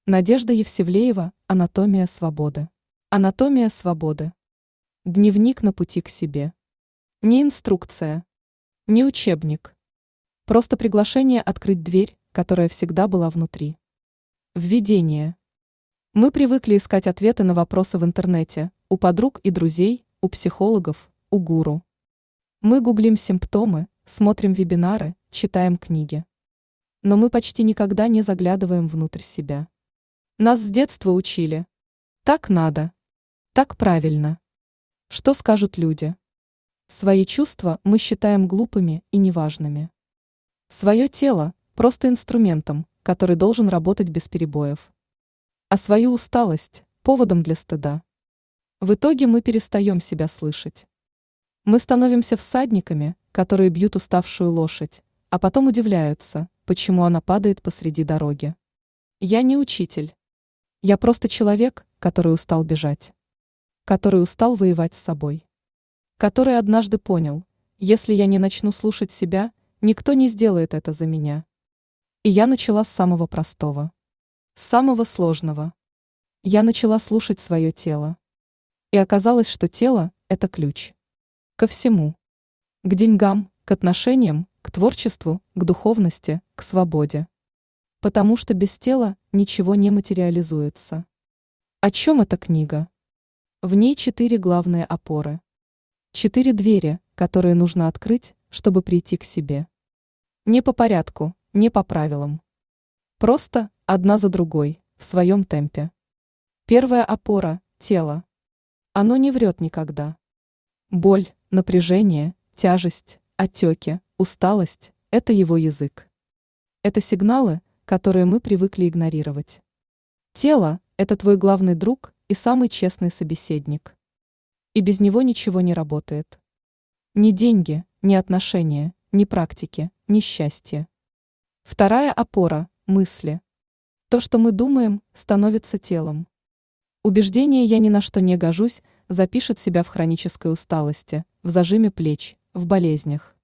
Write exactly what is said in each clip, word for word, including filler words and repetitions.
Надежда Евсевлеева, «Анатомия свободы». Анатомия свободы. Дневник на пути к себе. Не инструкция, не учебник. Просто приглашение открыть дверь, которая всегда была внутри. Введение. Мы привыкли искать ответы на вопросы в интернете, у подруг и друзей, у психологов, у гуру. Мы гуглим симптомы, смотрим вебинары, читаем книги. Но мы почти никогда не заглядываем внутрь себя. Нас с детства учили. Так надо. Так правильно. Что скажут люди? Свои чувства мы считаем глупыми и неважными. Свое тело – просто инструментом, который должен работать без перебоев. А свою усталость – поводом для стыда. В итоге мы перестаем себя слышать. Мы становимся всадниками, которые бьют уставшую лошадь, а потом удивляются, почему она падает посреди дороги. Я не учитель. Я просто человек, который устал бежать. Который устал воевать с собой. Который однажды понял, если я не начну слушать себя, никто не сделает это за меня. И я начала с самого простого. С самого сложного. Я начала слушать свое тело. И оказалось, что тело – это ключ. Ко всему. К деньгам, к отношениям, к творчеству, к духовности, к свободе. Потому что без тела ничего не материализуется. О чем эта книга? В ней четыре главные опоры. Четыре двери, которые нужно открыть, чтобы прийти к себе. Не по порядку, не по правилам. Просто одна за другой, в своем темпе. Первая опора – тело. Оно не врет никогда. Боль, напряжение, тяжесть, отеки, усталость – это его язык. Это сигналы, которые мы привыкли игнорировать. Тело – это твой главный друг и самый честный собеседник. И без него ничего не работает. Ни деньги, ни отношения, ни практики, ни счастье. Вторая опора – мысли. То, что мы думаем, становится телом. Убеждение «я ни на что не гожусь» запишет себя в хронической усталости, в зажиме плеч, в болезнях.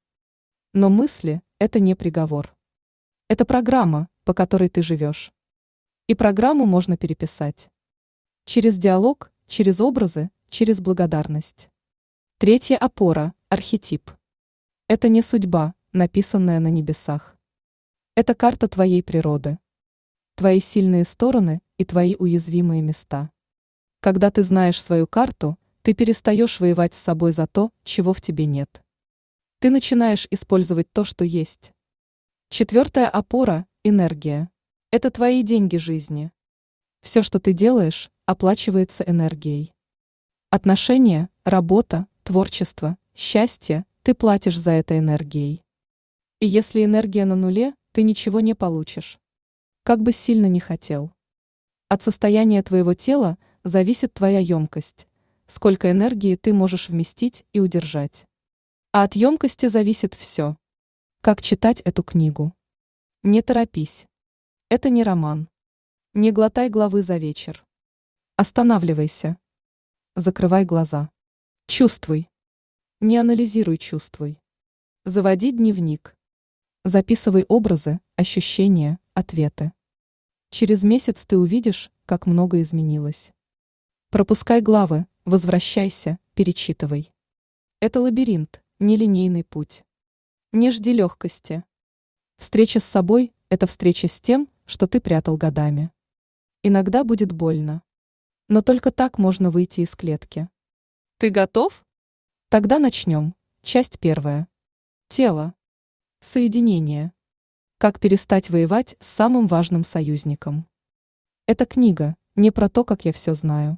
Но мысли – это не приговор. Это программа, по которой ты живешь. И программу можно переписать. Через диалог, через образы, через благодарность. Третья опора – архетип. Это не судьба, написанная на небесах. Это карта твоей природы. Твои сильные стороны и твои уязвимые места. Когда ты знаешь свою карту, ты перестаешь воевать с собой за то, чего в тебе нет. Ты начинаешь использовать то, что есть. Четвертая опора – энергия. Это твои деньги жизни. Все, что ты делаешь, оплачивается энергией. Отношения, работа, творчество, счастье – ты платишь за это энергией. И если энергия на нуле, ты ничего не получишь. Как бы сильно ни хотел. От состояния твоего тела зависит твоя емкость, сколько энергии ты можешь вместить и удержать. А от емкости зависит все. Как читать эту книгу? Не торопись. Это не роман. Не глотай главы за вечер. Останавливайся. Закрывай глаза. Чувствуй. Не анализируй, чувствуй. Заводи дневник. Записывай образы, ощущения, ответы. Через месяц ты увидишь, как много изменилось. Пропускай главы, возвращайся, перечитывай. Это лабиринт, нелинейный путь. Не жди легкости. Встреча с собой – это встреча с тем, что ты прятал годами. Иногда будет больно. Но только так можно выйти из клетки. Ты готов? Тогда начнем. Часть первая. Тело. Соединение. Как перестать воевать с самым важным союзником. Эта книга не про то, как я все знаю.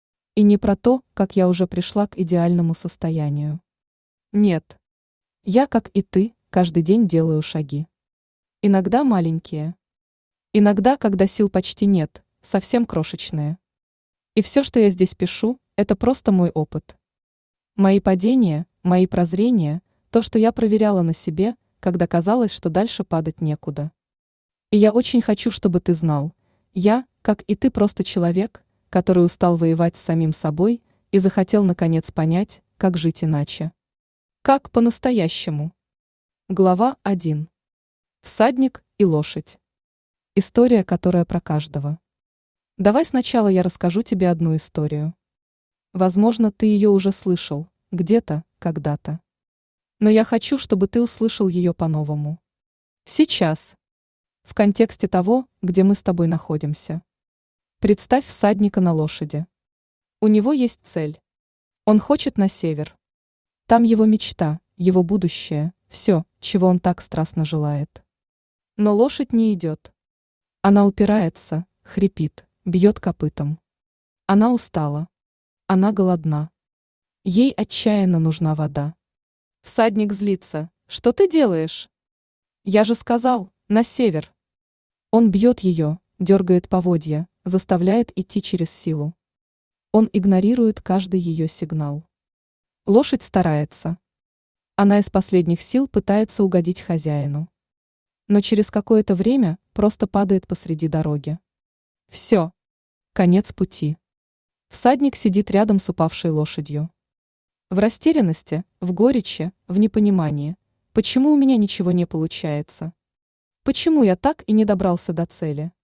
И не про то, как я уже пришла к идеальному состоянию. Нет. Я, как и ты, каждый день делаю шаги. Иногда маленькие. Иногда, когда сил почти нет, совсем крошечные. И все, что я здесь пишу, это просто мой опыт. Мои падения, мои прозрения, то, что я проверяла на себе, когда казалось, что дальше падать некуда. И я очень хочу, чтобы ты знал, я, как и ты, просто человек, который устал воевать с самим собой и захотел наконец понять, как жить иначе. Как по-настоящему. Глава один. Всадник и лошадь. История, которая про каждого. Давай сначала я расскажу тебе одну историю. Возможно, ты ее уже слышал, где-то, когда-то. Но я хочу, чтобы ты услышал ее по-новому. Сейчас. В контексте того, где мы с тобой находимся. Представь всадника на лошади. У него есть цель. Он хочет на север. Там его мечта, его будущее, все, чего он так страстно желает. Но лошадь не идет. Она упирается, хрипит, бьет копытом. Она устала. Она голодна. Ей отчаянно нужна вода. Всадник злится. Что ты делаешь? Я же сказал, на север. Он бьет ее, дергает поводья, заставляет идти через силу. Он игнорирует каждый ее сигнал. Лошадь старается. Она из последних сил пытается угодить хозяину. Но через какое-то время просто падает посреди дороги. Все. Конец пути. Всадник сидит рядом с упавшей лошадью. В растерянности, в горечи, в непонимании. Почему у меня ничего не получается? Почему я так и не добрался до цели?